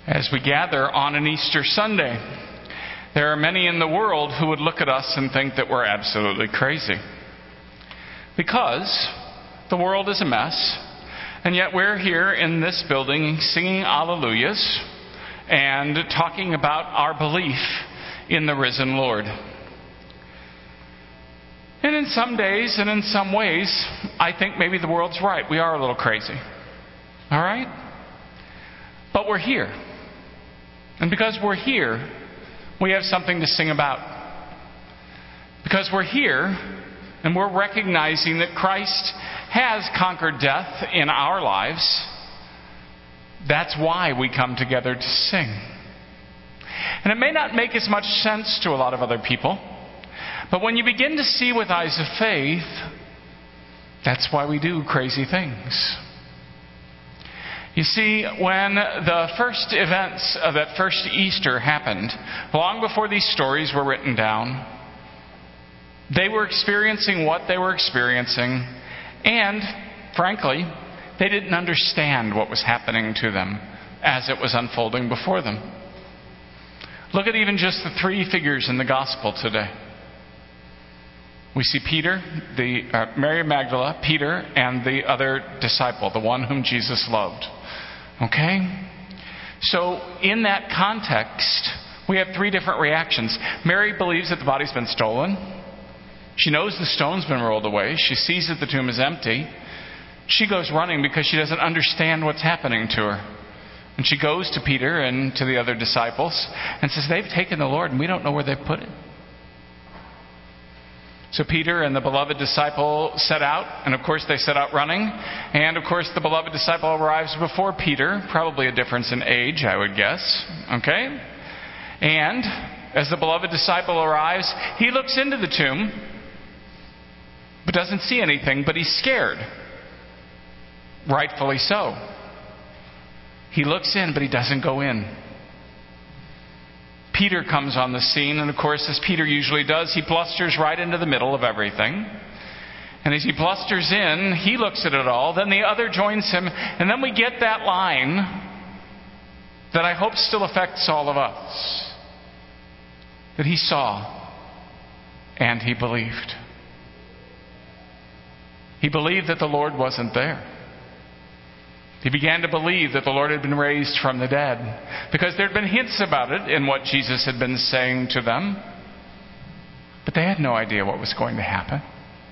as we gather on an Easter Sunday. There are many in the world who would look at us and think that we're absolutely crazy. Because the world is a mess, and yet we're here in this building singing Alleluias and talking about our belief in the risen Lord. And in some days and in some ways, I think maybe the world's right. We are a little crazy. All right? But we're here. And because we're here, we have something to sing about. Because we're here and we're recognizing that Christ has conquered death in our lives, that's why we come together to sing. And it may not make as much sense to a lot of other people, but when you begin to see with eyes of faith, that's why we do crazy things. You see, when the first events of that first Easter happened, long before these stories were written down, they were experiencing what they were experiencing, and, frankly, they didn't understand what was happening to them as it was unfolding before them. Look at even just the three figures in the gospel today. We see Peter, Mary Magdalene, Peter, and the other disciple, the one whom Jesus loved. Okay? So, in that context, we have three different reactions. Mary believes that the body's been stolen. She knows the stone's been rolled away. She sees that the tomb is empty. She goes running because she doesn't understand what's happening to her. And she goes to Peter and to the other disciples and says, they've taken the Lord and we don't know where they've put it. So Peter and the beloved disciple set out, and of course they set out running. And of course the beloved disciple arrives before Peter, probably a difference in age, I would guess. Okay? And as the beloved disciple arrives, he looks into the tomb, but doesn't see anything, but he's scared. Rightfully so. He looks in, but he doesn't go in. Peter comes on the scene, and of course, as Peter usually does, he blusters right into the middle of everything. And as he blusters in, he looks at it all, then the other joins him, and then we get that line that I hope still affects all of us. That he saw, and he believed. He believed that the Lord wasn't there. He began to believe that the Lord had been raised from the dead, because there had been hints about it in what Jesus had been saying to them. But they had no idea what was going to happen.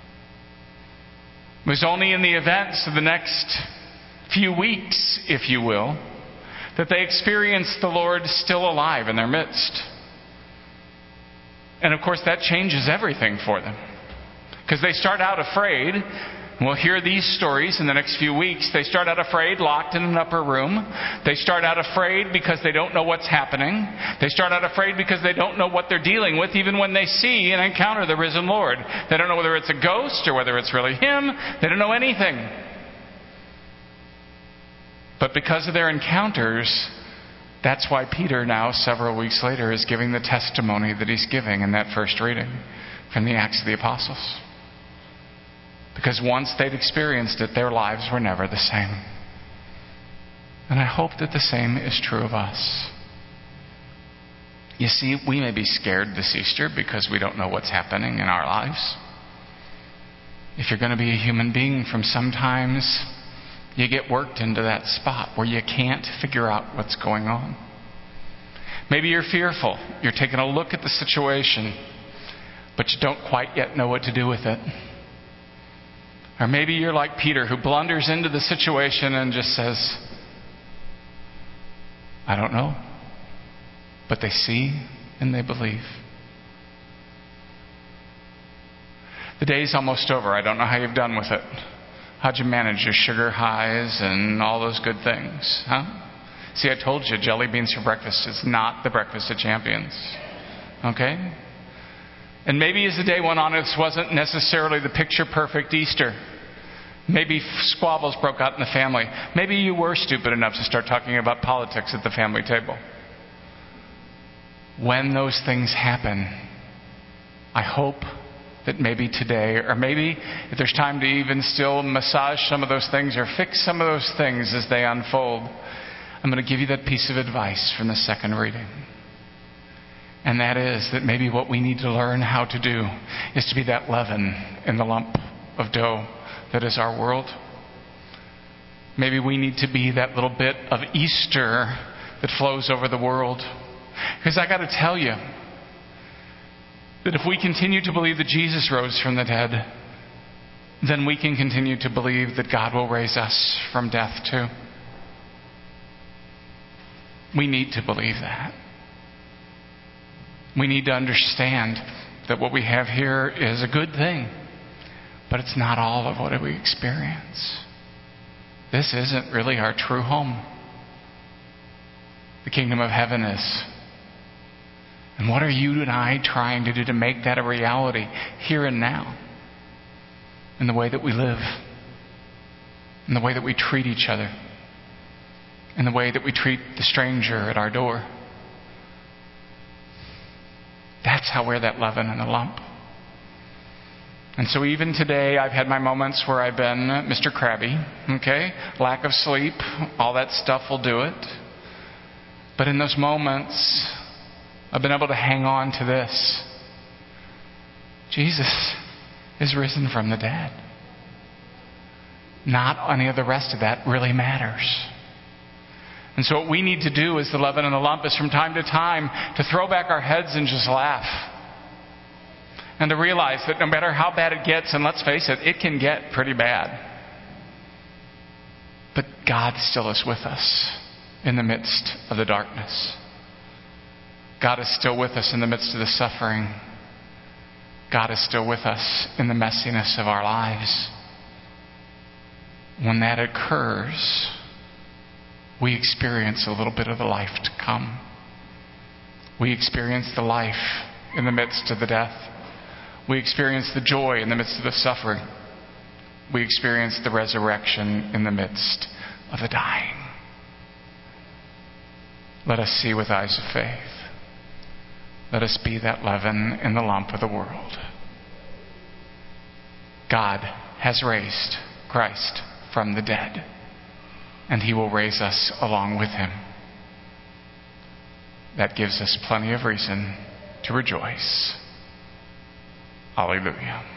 It was only in the events of the next few weeks, if you will, that they experienced the Lord still alive in their midst. And of course that changes everything for them. Because they start out afraid. We'll hear these stories in the next few weeks. They start out afraid, locked in an upper room. They start out afraid because they don't know what's happening. They start out afraid because they don't know what they're dealing with, even when they see and encounter the risen Lord. They don't know whether it's a ghost or whether it's really Him. They don't know anything. But because of their encounters, that's why Peter now, several weeks later, is giving the testimony that he's giving in that first reading from the Acts of the Apostles. Because once they'd experienced it, their lives were never the same. And I hope that the same is true of us. You see, we may be scared this Easter because we don't know what's happening in our lives. If you're going to be a human being, from sometimes you get worked into that spot where you can't figure out what's going on. Maybe you're fearful. You're taking a look at the situation, but you don't quite yet know what to do with it. Or maybe you're like Peter, who blunders into the situation and just says, I don't know. But they see and they believe. The day's almost over. I don't know how you've done with it. How'd you manage your sugar highs and all those good things? Huh? See, I told you, jelly beans for breakfast is not the breakfast of champions. Okay? And maybe as the day went on, this wasn't necessarily the picture-perfect Easter. Maybe squabbles broke out in the family. Maybe you were stupid enough to start talking about politics at the family table. When those things happen, I hope that maybe today, or maybe if there's time to even still massage some of those things or fix some of those things as they unfold, I'm going to give you that piece of advice from the second reading. And that is that maybe what we need to learn how to do is to be that leaven in the lump of dough that is our world. Maybe we need to be that little bit of Easter that flows over the world. Because I got to tell you that if we continue to believe that Jesus rose from the dead, then we can continue to believe that God will raise us from death too. We need to believe that. We need to understand that what we have here is a good thing, but it's not all of what we experience. This isn't really our true home. The kingdom of heaven is. And what are you and I trying to do to make that a reality here and now? In the way that we live, in the way that we treat each other, in the way that we treat the stranger at our door. That's how we're that leaven in the lump. And so even today, I've had my moments where I've been Mr. Krabby, okay? Lack of sleep, all that stuff will do it. But in those moments, I've been able to hang on to this. Jesus is risen from the dead. Not any of the rest of that really matters. And so what we need to do as the leaven in the lump is from time to time to throw back our heads and just laugh. And to realize that no matter how bad it gets, and let's face it, it can get pretty bad. But God still is with us in the midst of the darkness. God is still with us in the midst of the suffering. God is still with us in the messiness of our lives. When that occurs, we experience a little bit of the life to come. We experience the life in the midst of the death. We experience the joy in the midst of the suffering. We experience the resurrection in the midst of the dying. Let us see with eyes of faith. Let us be that leaven in the lump of the world. God has raised Christ from the dead, and He will raise us along with Him. That gives us plenty of reason to rejoice. Hallelujah.